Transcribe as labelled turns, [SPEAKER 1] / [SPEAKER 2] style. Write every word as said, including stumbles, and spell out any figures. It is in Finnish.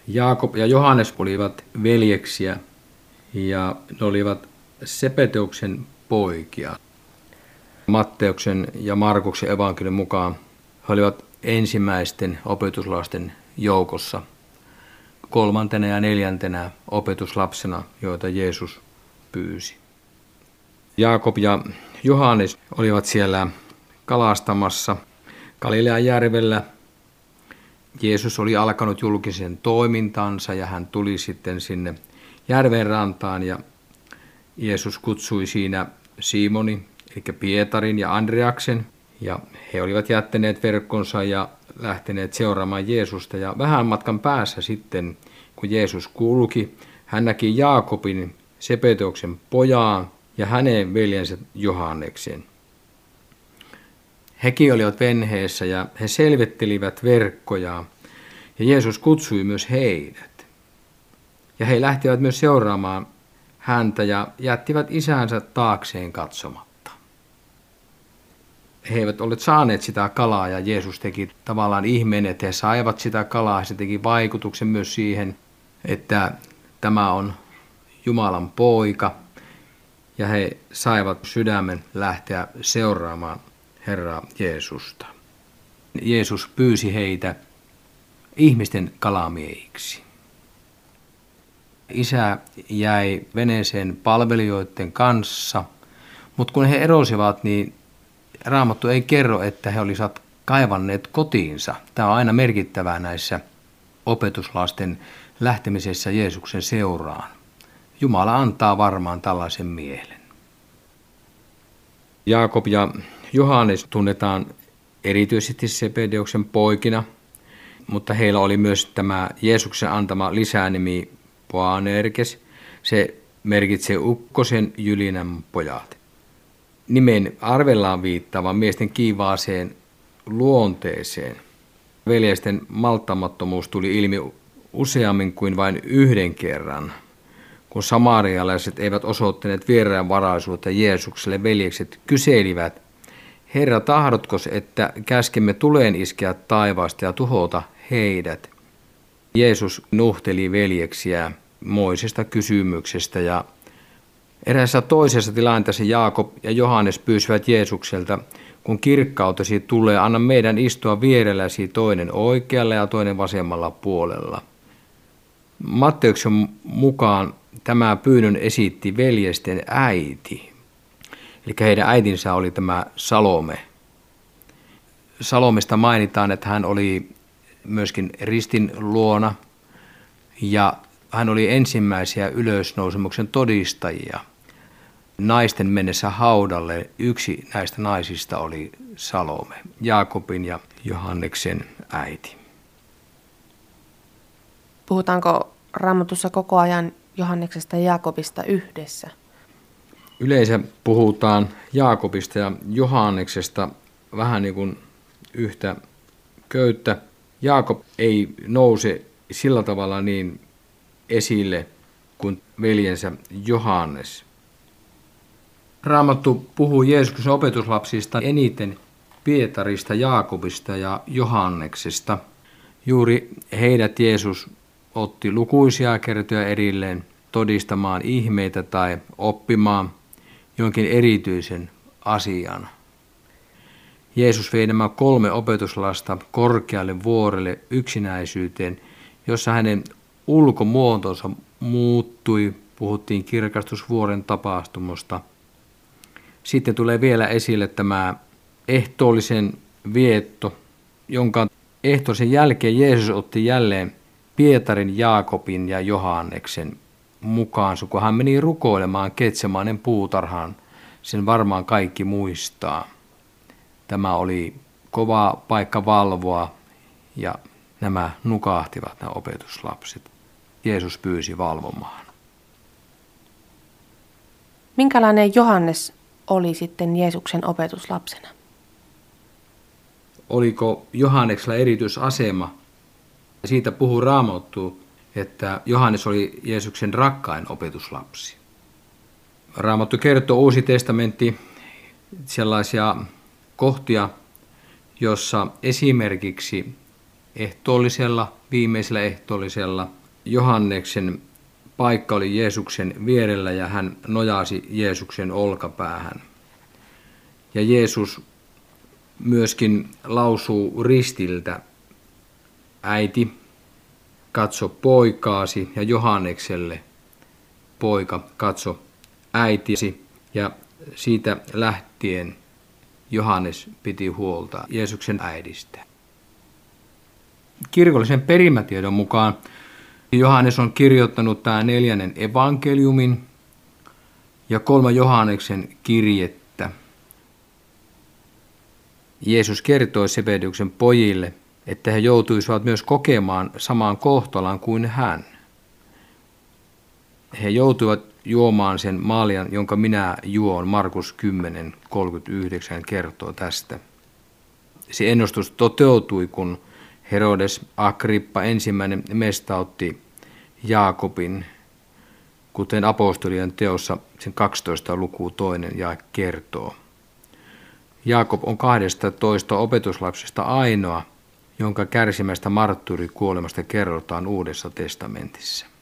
[SPEAKER 1] Jaakob ja Johannes olivat veljeksiä ja ne olivat Sebedeuksen poikia. Matteuksen ja Markuksen evankeliumin mukaan he olivat ensimmäisten opetuslasten joukossa, kolmantena ja neljäntenä opetuslapsena, joita Jeesus pyysi. Jaakob ja Johannes olivat siellä kalastamassa Galilean järvellä. Jeesus oli alkanut julkisen toimintansa ja hän tuli sitten sinne järven rantaan ja Jeesus kutsui siinä Simoni, eli Pietarin ja Andreaksen, ja he olivat jättäneet verkkonsa ja lähteneet seuraamaan Jeesusta. Ja vähän matkan päässä sitten, kun Jeesus kulki, hän näki Jaakobin, Sebedeuksen pojaan, ja hänen veljensä Johanneksen. Hekin olivat venheessä ja he selvittelivät verkkoja, ja Jeesus kutsui myös heidät. Ja he lähtivät myös seuraamaan häntä ja jättivät isänsä taakseen katsomatta. He eivät olleet saaneet sitä kalaa ja Jeesus teki tavallaan ihmeen, että he saivat sitä kalaa. Se teki vaikutuksen myös siihen, että tämä on Jumalan poika ja he saivat sydämen lähteä seuraamaan Herraa Jeesusta. Jeesus pyysi heitä ihmisten kalamiehiksi. Isä jäi veneeseen palvelijoiden kanssa, mutta kun he erosivat, niin Raamattu ei kerro, että he olisivat kaivanneet kotiinsa. Tämä on aina merkittävää näissä opetuslasten lähtemisessä Jeesuksen seuraan. Jumala antaa varmaan tällaisen mielen. Jaakob ja Johannes tunnetaan erityisesti Sebedeuksen poikina, mutta heillä oli myös tämä Jeesuksen antama lisänimi Boanerges. Se merkitsee ukkosen jylinän pojat. Nimen arvellaan viittaavan miesten kiivaaseen luonteeseen. Veljesten malttamattomuus tuli ilmi useammin kuin vain yhden kerran. Kun samarialaiset eivät osoittaneet vieraanvaraisuutta Jeesukselle, veljekset kyselivät, Herra, tahdotko, että käskemme tuleen iskeä taivaasta ja tuhota heidät? Jeesus nuhteli veljeksiä moisesta kysymyksestä ja eräässä toisessa tilanteessa Jaakob ja Johannes pyysivät Jeesukselta, kun kirkkautesi tulee, anna meidän istua vierelläsi toinen oikealla ja toinen vasemmalla puolella. Matteuksen mukaan tämä pyynnön esitti veljesten äiti, eli heidän äitinsä oli tämä Salome. Salomesta mainitaan, että hän oli myöskin ristin luona ja hän oli ensimmäisiä ylösnousemuksen todistajia. Naisten mennessä haudalle yksi näistä naisista oli Salome, Jaakobin ja Johanneksen äiti.
[SPEAKER 2] Puhutaanko Raamatussa koko ajan Johanneksesta ja Jaakobista yhdessä?
[SPEAKER 1] Yleensä puhutaan Jaakobista ja Johanneksesta vähän niin kuin yhtä köyttä. Jaakob ei nouse sillä tavalla niin esille kuin veljensä Johannes. Raamattu puhuu Jeesuksen opetuslapsista eniten Pietarista, Jaakobista ja Johanneksesta. Juuri heidät Jeesus otti lukuisia kertoja erilleen todistamaan ihmeitä tai oppimaan jonkin erityisen asian. Jeesus vei nämä kolme opetuslasta korkealle vuorelle yksinäisyyteen, jossa hänen ulkomuotonsa muuttui, puhuttiin kirkastusvuoren tapahtumasta. Sitten tulee vielä esille tämä ehtoollisen vietto, jonka ehtoollisen jälkeen Jeesus otti jälleen Pietarin, Jaakobin ja Johanneksen mukaan, kun hän meni rukoilemaan Getsemanen puutarhaan. Sen varmaan kaikki muistaa. Tämä oli kova paikka valvoa ja nämä nukahtivat, nämä opetuslapset. Jeesus pyysi valvomaan.
[SPEAKER 2] Minkälainen Johannes oli sitten Jeesuksen opetuslapsena?
[SPEAKER 1] Oliko Johanneksella erityisasema? Siitä puhuu Raamattu, että Johannes oli Jeesuksen rakkain opetuslapsi. Raamattu kertoo Uusi testamentti sellaisia kohtia, jossa esimerkiksi ehtoollisella, viimeisellä ehtoollisella. Johanneksen paikka oli Jeesuksen vierellä ja hän nojasi Jeesuksen olkapäähän. Ja Jeesus myöskin lausuu ristiltä, äiti, katso poikaasi, ja Johannekselle, poika, katso äitisi. Ja siitä lähtien Johannes piti huolta Jeesuksen äidistä. Kirkollisen perimätiedon mukaan Johannes on kirjoittanut tämä neljännen evankeliumin ja kolme Johanneksen kirjettä. Jeesus kertoi Sebedeuksen pojille, että he joutuisivat myös kokemaan samaan kohtalan kuin hän. He joutuivat juomaan sen maljan, jonka minä juon. Markus kymmenen kolmekymmentäyhdeksän kertoo tästä. Se ennustus toteutui, kun Herodes Agrippa ensimmäinen mestautti Jaakobin, kuten apostolien teossa sen kaksitoista luku toinen jae kertoo. Jaakob on kahdestatoista opetuslapsesta ainoa, jonka kärsimästä marttyyrikuolemasta kerrotaan Uudessa testamentissa.